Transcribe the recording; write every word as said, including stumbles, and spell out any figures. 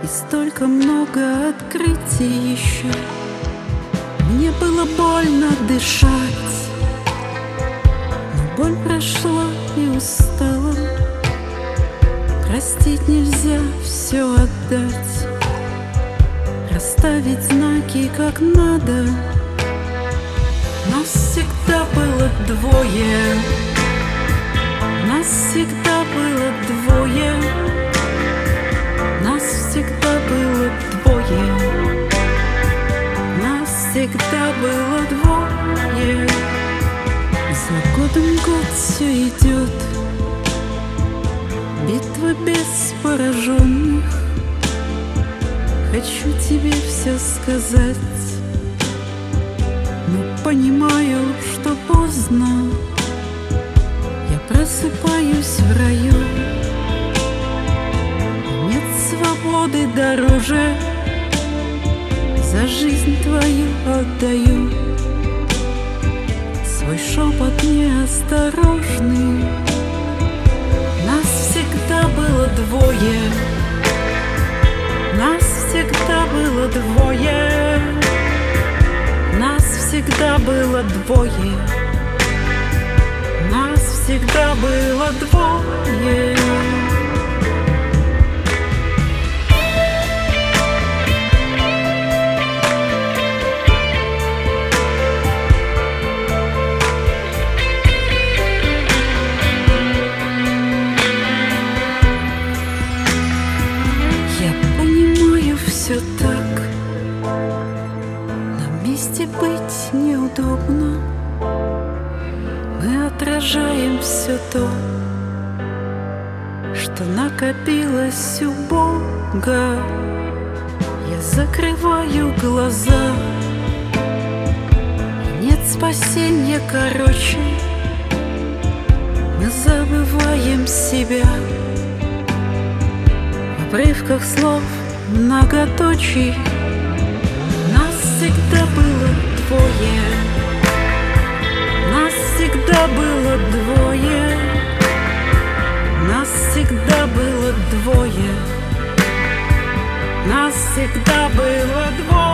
И столько много открытий еще. Мне было больно дышать, но боль прошла и устала. Простить нельзя, все отдать, расставить знаки как надо. Нас всегда было двое, нас всегда было двое, нас всегда было двое, нас всегда было двое. За годом год все идет, битва без пораженных. Хочу тебе все сказать, но понимаю, что поздно. Я просыпаюсь в раю, нет свободы дороже, за жизнь твою отдаю свой шепот неосторожный. Нас всегда было двое, нас всегда было двое, нас всегда было двое, нас всегда было двое. Все так, на месте быть неудобно. Мы отражаем все то, что накопилось у Бога. Я закрываю глаза, нет спасения короче. Мы забываем себя в обрывках слов, многоточий. Нас всегда было двое, нас всегда было двое, нас всегда было двое, нас всегда было двое.